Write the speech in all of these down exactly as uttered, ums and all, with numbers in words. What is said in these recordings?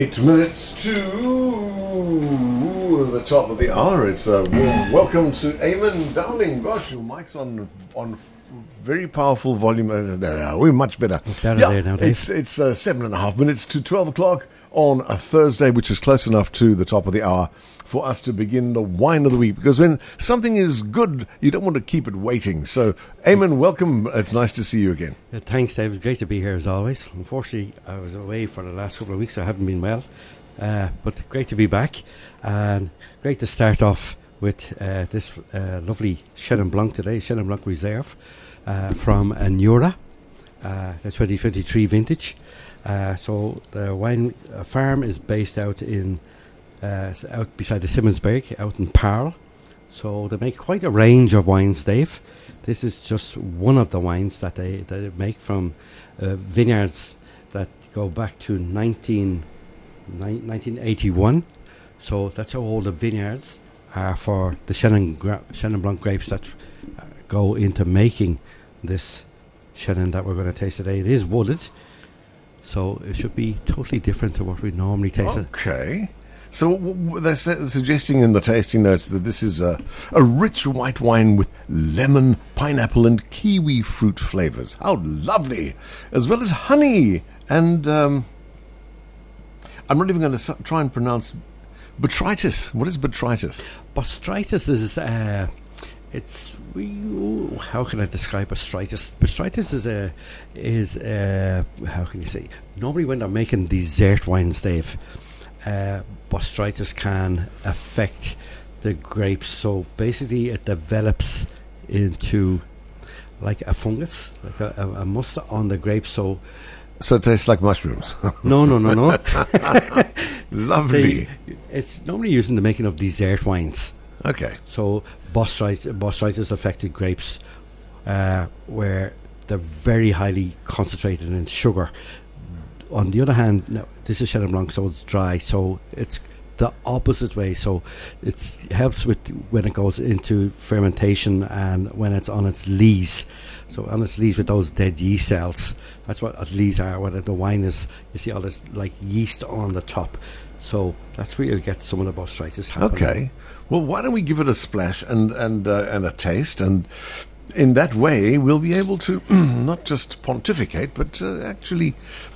Eight minutes to the top of the hour. It's a warm welcome to Eamon Dowling. Gosh, your mic's on on very powerful volume. Uh, no, no, we're much better. Better yeah, there now, Dave. It's it's uh, seven and a half minutes to twelve o'clock on a Thursday, which is close enough to the top of the hour for us to begin the wine of the week. Because when something is good, you don't want to keep it waiting. So, Eamon, welcome. It's nice to see you again. Uh, thanks, Dave. It's great to be here as always. Unfortunately, I was away for the last couple of weeks. So I haven't been well, uh, but great to be back, and great to start off with uh, this uh, lovely Chenin Blanc today, Chenin Blanc Reserve uh, from Anura, uh, the twenty twenty-three vintage. Uh, so the wine uh, farm is based out in uh, out beside the Simmonsberg, out in Parle. So they make quite a range of wines, Dave. This is just one of the wines that they, they make from uh, vineyards that go back to nineteen, nineteen eighty-one. So that's how old the vineyards are for the Chenin, gra- Chenin Blanc grapes that uh, go into making this Chenin that we're going to taste today. It is wooded, so it should be totally different to what we normally taste. Okay. So w- w- they're su- suggesting in the tasting notes that this is a, a rich white wine with lemon, pineapple and kiwi fruit flavours. How lovely! As well as honey and... Um, I'm not even going to su- try and pronounce... Botrytis. What is botrytis? Botrytis is... Uh, it's... We, ooh, how can I describe botrytis? Botrytis is a... is a, how can you say? Normally when they're making dessert wines, Dave... Uh, botrytis can affect the grapes, so basically it develops into like a fungus, like a, a, a must on the grapes. So, so it tastes like mushrooms. no, no, no, no. Lovely. They, it's normally used in the making of dessert wines. Okay. So botrytis, botrytis affected grapes, uh, where they're very highly concentrated in sugar. On the other hand, no, this is Chenin Blanc, so it's dry, so it's the opposite way. So it helps with when it goes into fermentation and when it's on its lees. So on its lees with those dead yeast cells. That's what its lees are. When the wine is, you see all this like yeast on the top. So that's where you'll get some of the botrytis happening. Okay. Well, why don't we give it a splash and and uh, and a taste, and in that way we'll be able to not just pontificate, but uh, actually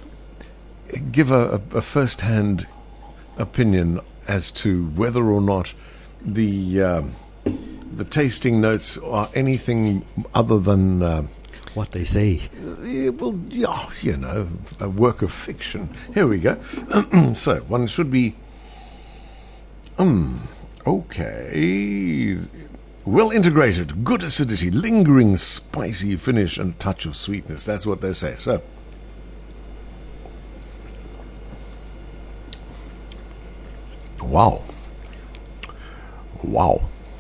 give a, a, a first-hand opinion as to whether or not the um, the tasting notes are anything other than uh, what they say. Uh, well, yeah, you know, a work of fiction. Here we go. So one should be, um, okay, well integrated, good acidity, lingering spicy finish, and touch of sweetness. That's what they say. So. Wow. Wow.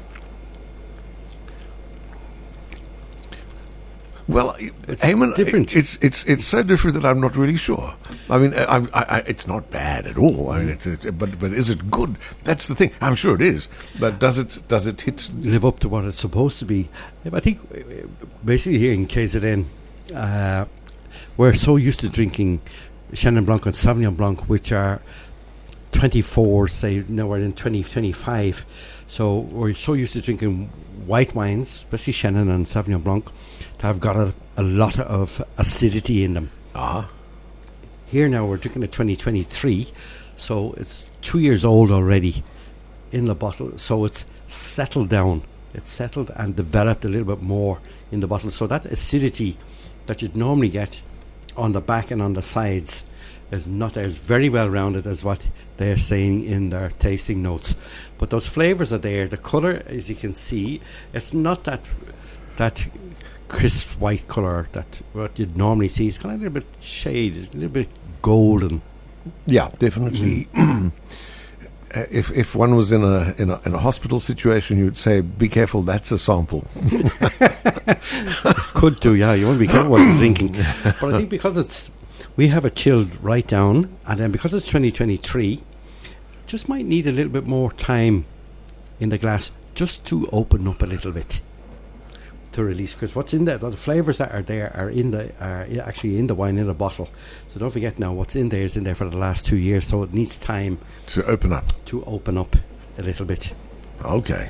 Well, it's Eamon, different. It's it's it's so different that I'm not really sure. I mean, I, I, I, it's not bad at all. I mean, it's, it, but but is it good? That's the thing. I'm sure it is. But does it does it hit live up to what it's supposed to be? I think basically here in K Z N, uh, we're so used to drinking Chenin Blanc and Sauvignon Blanc, which are twenty-four, say now we're in twenty twenty-five, so we're so used to drinking white wines, especially Chenin and Sauvignon Blanc, to have got a, a lot of acidity in them. Ah. Here now we're drinking a twenty twenty-three, so it's two years old already in the bottle, so it's settled down, it's settled and developed a little bit more in the bottle, so that acidity that you'd normally get on the back and on the sides is not there. It's very well rounded, as what they're saying in their tasting notes. But those flavours are there. The colour, as you can see, it's not that that crisp white colour that what you'd normally see. It's kind of a little bit shade, it's a little bit golden. Yeah, definitely. Mm. uh, if if one was in a, in a in a hospital situation, you'd say, "Be careful, that's a sample." Could do, yeah. You want to be careful what you're drinking. But I think because it's we have it chilled right down, and then because it's twenty twenty-three, just might need a little bit more time in the glass just to open up a little bit. to release, because what's in there, the flavours that are there are in the are i- actually in the wine in a bottle. So don't forget now, what's in there is in there for the last two years. So it needs time To open up. to open up a little bit. Okay.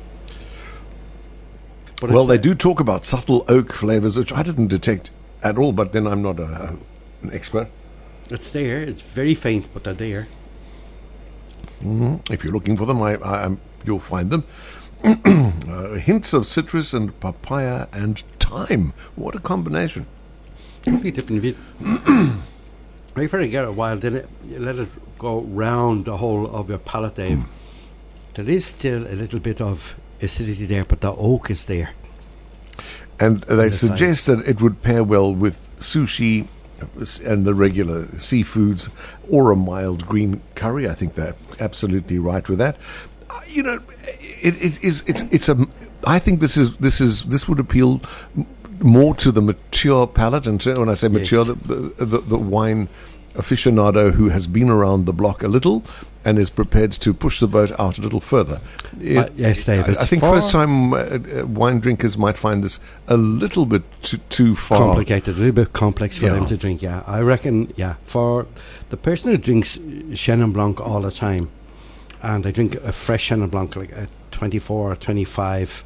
But Well, it's, they uh, do talk about subtle oak flavors, which I didn't detect at all, but then I'm not a, a, an expert. It's there. It's very faint, but they're there. hmm If you're looking for them, I, I, I'm- you'll find them. uh, hints of citrus and papaya and thyme. What a combination. Totally different bit. Wait for it to get a while, then it, you let it go round the whole of your palate, Dave. Mm. There is still a little bit of acidity there, but the oak is there. And they the side. suggest that it would pair well with sushi and the regular seafoods or a mild green curry. I think they're absolutely right with that. Uh, You know, it, it is it's it's a. I think this is this is this would appeal m- more to the mature palate, and to, when I say mature, Yes. the, the, the the wine aficionado who has been around the block a little and is prepared to push the boat out a little further. Uh, yes, Dave, I, it's I think far- first-time uh, uh, wine drinkers might find this a little bit too, too far. Complicated, a little bit complex for Yeah. them to drink, yeah. I reckon, yeah, for the person who drinks Chenin Blanc all the time, and they drink a fresh Chenin Blanc, like a twenty-four or twenty-five,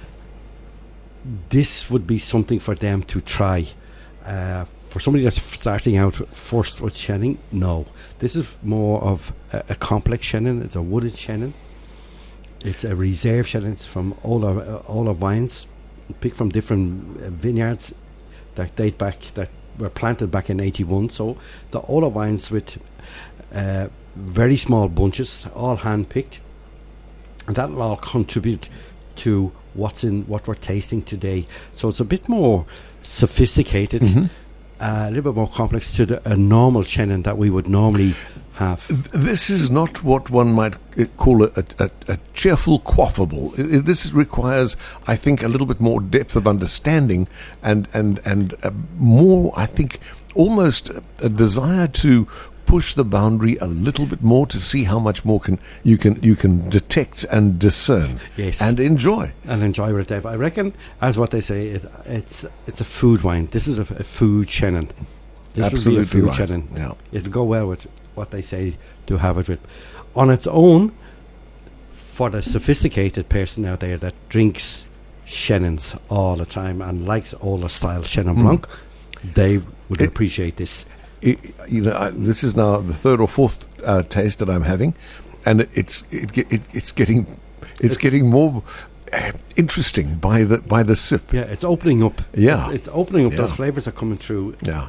this would be something for them to try. Uh, for somebody that's f- starting out first with Chenin, no. This is more of a, a complex Chenin. It's a wooded Chenin. It's a reserve Chenin. It's from all our, uh, all our vines, picked from different uh, vineyards that date back, that were planted back in eighty-one. So the olive vines with uh, very small bunches, all hand picked, and that will all contribute to what's in what we're tasting today. So it's a bit more sophisticated, Mhm. uh, a little bit more complex to the, a normal Chenin that we would normally have. Th- This is not what one might uh, call a, a, a, a cheerful quaffable. I- I- This requires, I think, a little bit more depth of understanding and and and uh, more. I think almost a, a desire to push the boundary a little bit more to see how much more can you can you can detect and discern Yes. and enjoy. And enjoy it, Dave. I reckon, as what they say, it, it's it's a food wine. This is a, f- a food Chenin. This Absolutely would be a food right. Chenin. Yeah. It'll go well with what they say to have it with. On its own, for the sophisticated person out there that drinks Chenins all the time and likes older style Chenin Mm. Blanc, they would It- appreciate this. I you know, I, this is now the third or fourth uh, taste that I'm having, and it, it's it, ge- it, it's getting it's getting more uh, interesting by the by the sip. Yeah, it's opening up. Yeah. It's, it's opening up. Yeah. Those flavours are coming through. Yeah.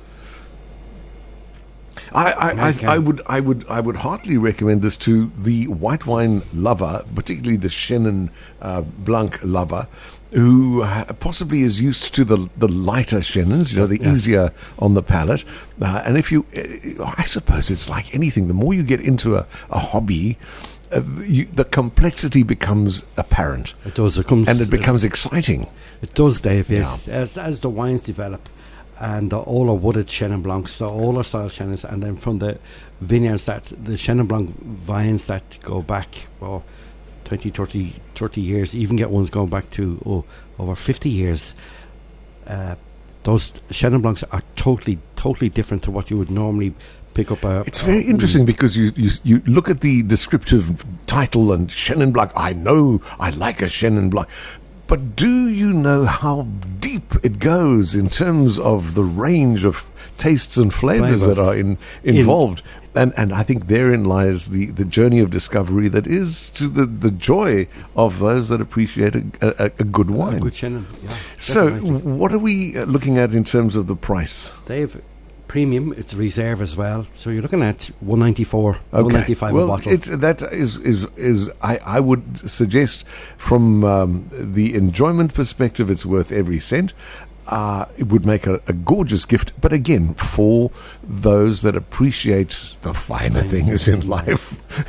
I, I, I, Okay. I would I would I would heartily recommend this to the white wine lover, particularly the Chenin uh, Blanc lover, who uh, possibly is used to the the lighter Chenins, you know, the Yes. easier on the palate. Uh, and if you, uh, I suppose it's like anything. The more you get into a, a hobby, uh, you, the complexity becomes apparent, It does. It comes and it becomes exciting. It does, Dave, yes. As, as the wines develop, and the older wooded Chenin Blancs, the older style Chenins, and then from the vineyards that, the Chenin Blanc vines that go back, well, twenty, thirty, thirty years, even get ones going back to, oh, over fifty years. Uh, those Chenin Blancs are totally, totally different to what you would normally pick up. A, It's very a- interesting because you, you you look at the descriptive title and Chenin Blanc. I know I like a Chenin Blanc, but do you know how deep it goes in terms of the range of tastes and flavors Flavours. that are in, involved? And and I think therein lies the, the journey of discovery that is to the, the joy of those that appreciate a, a, a good a wine. good Chenin, yeah. So, definitely. what are we uh, looking at in terms of the price? Dave, premium, it's reserve as well. So you're looking at one ninety-four, one ninety-five well, a bottle. It, that is is is I, I would suggest from um, the enjoyment perspective, it's worth every cent. Uh, it would make a, a gorgeous gift, but again, for those that appreciate the finer Fine things things in life,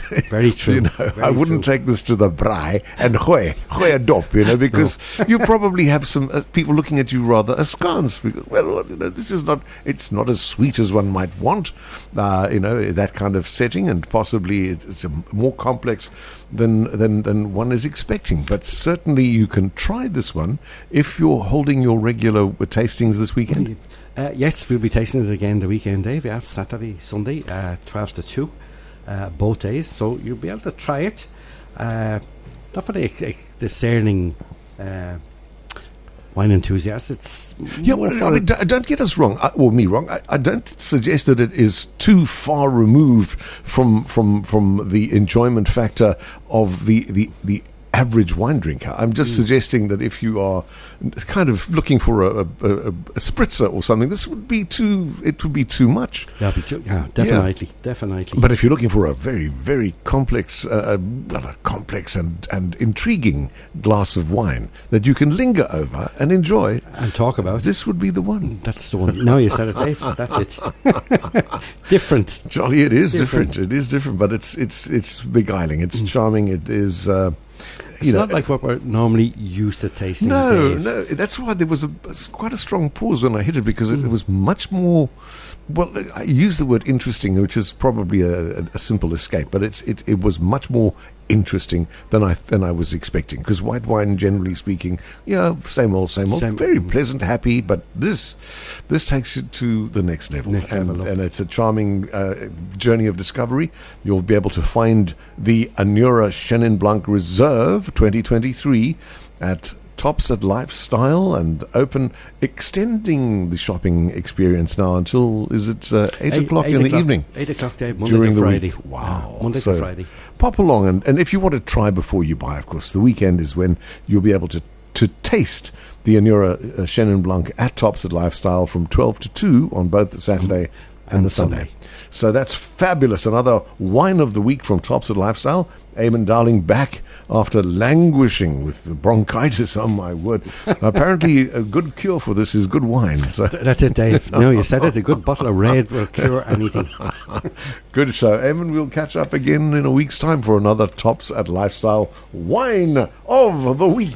Very true. You know, Very I wouldn't true. take this to the braai and gooi, gooi a dop, you know, because you probably have some uh, people looking at you rather askance. Because, well, you know, this is not, it's not as sweet as one might want, uh, you know, that kind of setting, and possibly it's, it's a more complex than, than, than one is expecting. But certainly you can try this one if you're holding your regular tastings this weekend. Uh, yes, we'll be tasting it again the weekend, Dave. Yeah, Saturday, Sunday, uh, twelve to two, uh, both days. So you'll be able to try it. Uh, not for the ex- ex- discerning uh, wine enthusiasts. It's Yeah, more well, for I mean, don't, don't get us wrong, I, or me wrong. I, I don't suggest that it is too far removed from from from the enjoyment factor of the the the. average wine drinker. I'm just mm. suggesting that if you are kind of looking for a, a, a, a spritzer or something, this would be too. It would be too much. Yeah, be too, yeah definitely, yeah. definitely. But if you're looking for a very, very complex, uh, well, a complex and and intriguing glass of wine that you can linger over and enjoy and talk about, this would be the one. That's the one. Now you said it, Dave. That's it. Different, Jolly. It is different. different. It is different, but it's it's it's beguiling. It's mm. charming. It is. Uh, It's you not know, like what we're normally used to tasting. No, Dave. no. That's why there was a, quite a strong pause when I hit it, because it, Mm. it was much more. Well, I use the word interesting, which is probably a, a, a simple escape, but it's it, it was much more interesting than I than I was expecting. Because white wine, generally speaking, yeah, same old, same old, Same- very pleasant, happy. But this this takes it to the next level, Next and, level up. and it's a charming uh, journey of discovery. You'll be able to find the Anura Chenin Blanc Reserve twenty twenty-three at Tops at Lifestyle, and open, extending the shopping experience now until, is it uh, eight, o'clock in the o'clock, evening? Eight o'clock, Dave. Monday During to the Friday. week. Wow. Yeah, Monday So to Friday. Pop along, and, and if you want to try before you buy, of course, the weekend is when you'll be able to, to taste the Anura uh, Chenin Blanc at Tops at Lifestyle from twelve to two on both the Saturday and, And the Sunday. Sunday. So that's fabulous. Another wine of the week from Tops at Lifestyle. Eamon Darling back after languishing with the bronchitis. Oh, my word. Apparently, a good cure for this is good wine. So Th- That's it, Dave. No, you said it. A good bottle of red will cure anything. good show. Eamon, we'll catch up again in a week's time for another Tops at Lifestyle wine of the week.